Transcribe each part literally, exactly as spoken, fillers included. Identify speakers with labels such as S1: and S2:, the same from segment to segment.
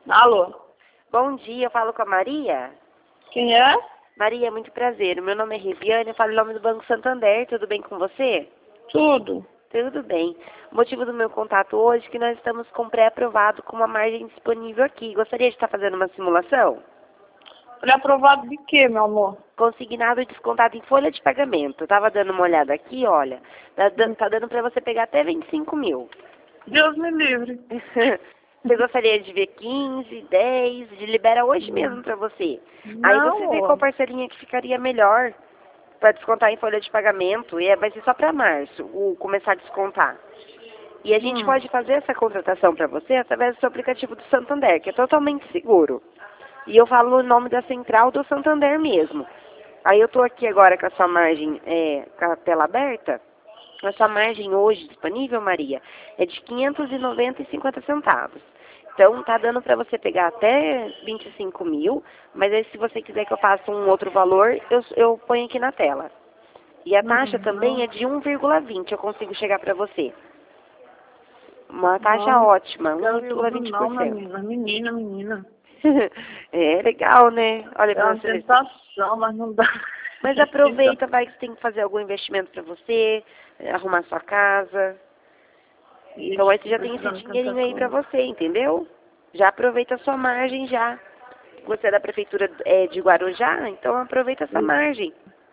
S1: Alô?
S2: Bom dia, eu falo com a Maria.
S1: Quem é?
S2: Maria, muito prazer. O meu nome é Riviane, eu falo em nome do Banco Santander. Tudo bem com você?
S1: Tudo.
S2: Tudo bem. O motivo do meu contato hoje é que nós estamos com pré-aprovado com uma margem disponível aqui. Gostaria de estar fazendo uma simulação?
S1: Pré-aprovado de quê, meu amor?
S2: Consignado e descontado em folha de pagamento. Eu estava dando uma olhada aqui, olha. Tá, dan- tá dando para você pegar até vinte e cinco mil.
S1: Deus me livre.
S2: Você gostaria de ver quinze, dez? De libera hoje mesmo para você. Aí você vê qual
S1: Não.
S2: parcelinha que ficaria melhor para descontar em folha de pagamento. E é- vai ser só para março, o começar a descontar. E a gente
S1: Hum.
S2: pode fazer essa contratação para você através do seu aplicativo do Santander, que é totalmente seguro. E eu falo o nome da central do Santander mesmo. Aí eu estou aqui agora com a sua margem, é, com a tela aberta. A sua margem hoje disponível, Maria, é de quinhentos e noventa e cinquenta centavos. Então, tá dando para você pegar até vinte e cinco mil, mas aí se você quiser que eu faça um outro valor, eu, eu ponho aqui na tela. E a taxa
S1: Hum,
S2: também
S1: não.
S2: é de um vírgula vinte, eu consigo chegar para você. Uma taxa
S1: Não.
S2: ótima,
S1: Quero tudo não,
S2: um vírgula vinte por cento.
S1: menina. Menina, menina.
S2: É legal, né? Olha
S1: É
S2: para
S1: uma
S2: você ver.
S1: tentação, mas não dá.
S2: Mas aproveita, vai que você tem que fazer algum investimento para você, eh, arrumar sua casa. Então aí você
S1: Isso,
S2: já tem esse
S1: precisando de tanta
S2: dinheirinho aí pra
S1: coisa.
S2: você, entendeu? Já aproveita a sua margem já. Você é da prefeitura é, de Guarujá, então aproveita essa
S1: Isso.
S2: margem.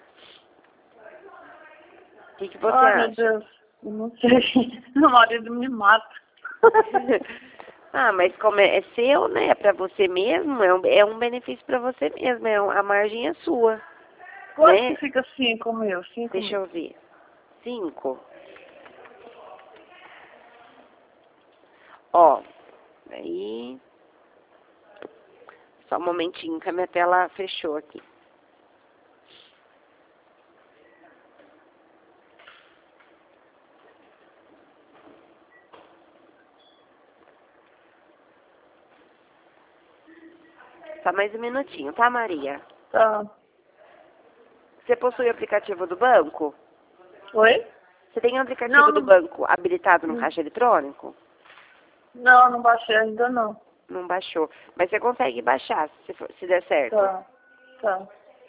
S2: O que, que você
S1: Ai, meu
S2: acha?
S1: Deus. Eu não sei. Meu marido me mata.
S2: Ah, mas como é, é seu, né? É pra você mesmo, é um, é um benefício pra você mesmo, é um- a margem é sua,
S1: Quanto que
S2: né?
S1: fica cinco mil? Cinco
S2: Deixa
S1: mil.
S2: eu ver. Cinco. Ó, aí. Só um momentinho que a minha tela fechou aqui. Só mais um minutinho, tá, Maria?
S1: Tá.
S2: Você possui o aplicativo do banco?
S1: Oi?
S2: Você tem o aplicativo
S1: Não,
S2: do
S1: não.
S2: banco habilitado no caixa eletrônico?
S1: Não, não baixei ainda não.
S2: Não baixou. Mas você consegue baixar, se, for- se der certo.
S1: Tá. Tá.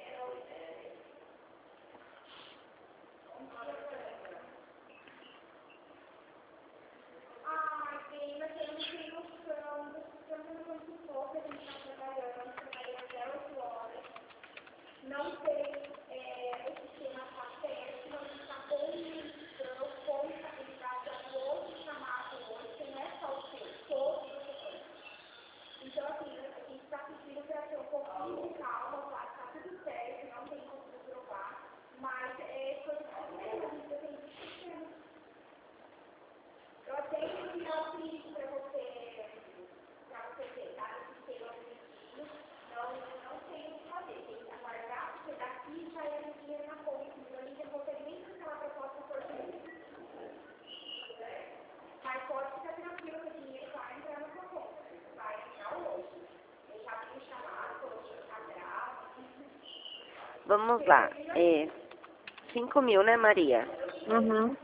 S2: Vamos lá. É, cinco mil, né, Maria?
S1: Uhum.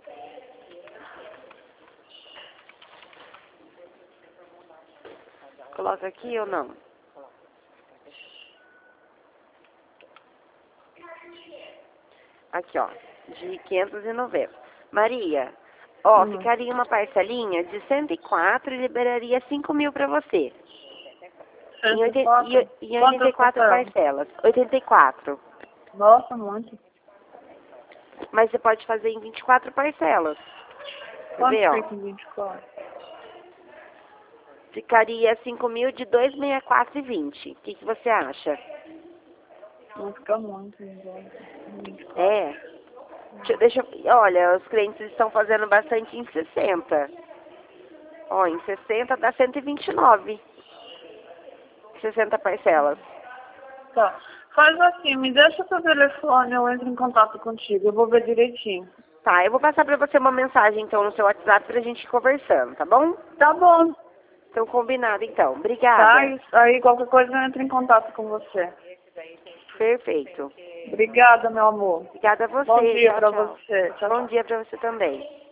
S2: Coloca aqui ou não? Aqui, ó. De quinhentos e noventa. Maria, ó,
S1: Uhum.
S2: ficaria uma parcelinha de cento e quatro e liberaria cinco mil pra você. Em,
S1: cento e
S2: oitenta,
S1: quatro?
S2: e, em oitenta e
S1: Quantas
S2: quatro
S1: parcelas?
S2: parcelas. oitenta e quatro.
S1: Nossa, muito.
S2: Mas você pode fazer em vinte e quatro parcelas. Quer
S1: Quanto
S2: ver, ó?
S1: fica em vinte e quatro?
S2: Ficaria cinco mil de duzentos e sessenta e quatro e vinte. O que, que você acha?
S1: Não fica muito. Igual. vinte e quatro.
S2: É. Deixa, deixa eu- olha, os clientes estão fazendo bastante em sessenta. Ó, em sessenta dá cento e vinte e nove. sessenta parcelas.
S1: Tá. Faz assim, me deixa seu telefone, eu entro em contato contigo. Eu vou ver direitinho.
S2: Tá, eu vou passar pra você uma mensagem então no seu WhatsApp pra gente ir conversando, tá bom?
S1: Tá bom.
S2: Então combinado então.
S1: Tá,
S2: Obrigada.
S1: e aí qualquer coisa eu entro em contato com você.
S2: Perfeito.
S1: Obrigada, meu amor.
S2: Obrigada a você.
S1: Bom dia
S2: Tchau,
S1: pra
S2: tchau.
S1: você. Tchau,
S2: Bom
S1: tchau.
S2: dia pra você também.